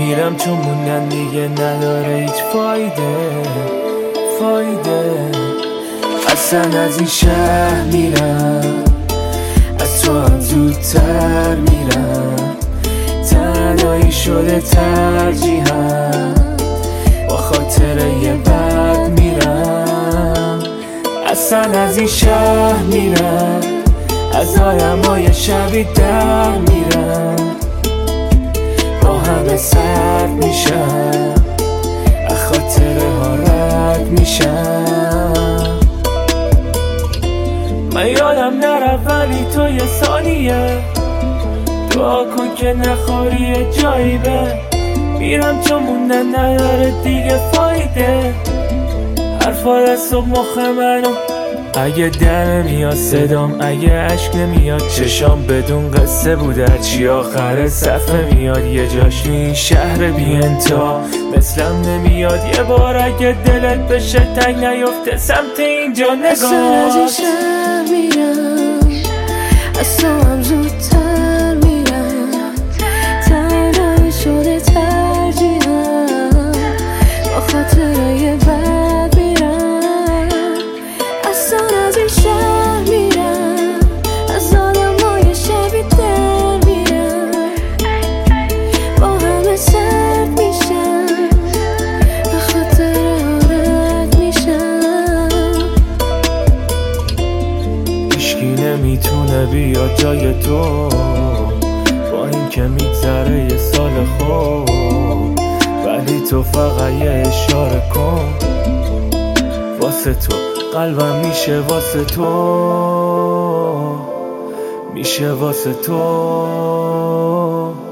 میرم چون موندن دیگه نداره هیچ فایده اصلا از این شهر میرم، از تو هم زودتر میرم، تنهایی شده ترجیحم، با خاطر یه بد میرم. اصلا از این شهر میرم، از آدمای شبی در میرم، با همه سرد میشم، از خاطر ها رد میشم. من یادم نرفت ولی تو یه ثانیه دعا کن که نخوری جایی به میرم چون موندن نداره دیگه فایده. حرفات از صبح مخ منو اگه در نمیاد صدام، اگه عشق نمیاد چشام، بدون قصه بود چی آخر صفحه میاد. یه جاش این شهر بی انتا مثلم نمیاد، یه بار اگه دلت بشه تنگ نیفته سمت اینجا نگاه. اصلا از این شهر میرم، از تو هم زودتر میرم، تنهایی شده ترجیحم، با خاطر یه بد میرم. اصلا از این شهر میرم، از آدمای شبی در میرم، با همه سرد میشم، به خاطر رد میشم. هیچکی نمیتونه بیاد جای تو، با این که میگذره یه سال خوب، ولی تو فقط یه اشاره کن واسه تو، قلبم میشه واسه تو، میشه واسه تو.